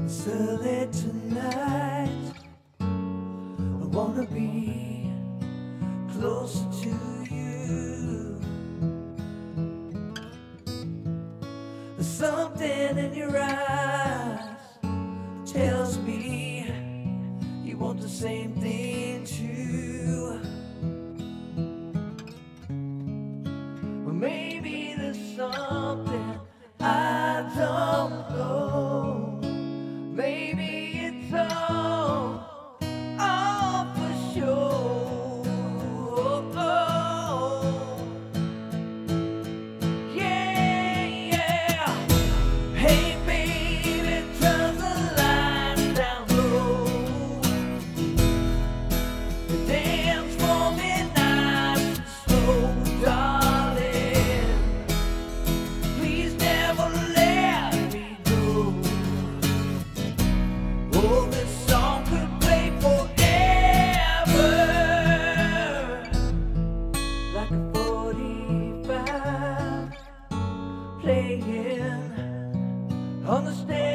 So late tonight, I wanna be closer to you. There's something in your eyes tells me you want the same thing too. Well, maybe there's something I don't know. Maybe it's all for sure. Oh, yeah, yeah. Hey, baby, turn the lights down low. Dance for me nice and slow, darling. Please never let me go. Oh, this song could play forever, like a 45 playing on the stage.